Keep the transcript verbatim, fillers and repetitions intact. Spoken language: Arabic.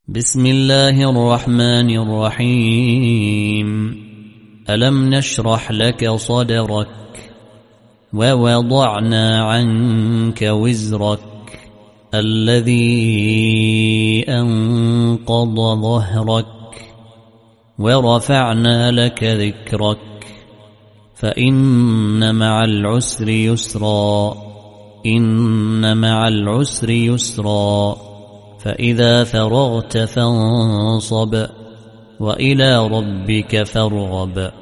بسم الله الرحمن الرحيم. ألم نشرح لك صدرك ووضعنا عنك وزرك الذي أنقض ظهرك ورفعنا لك ذكرك فإن مع العسر يسرا إن مع العسر يسرا فإذا فرغت فانصب وإلى ربك فارغب.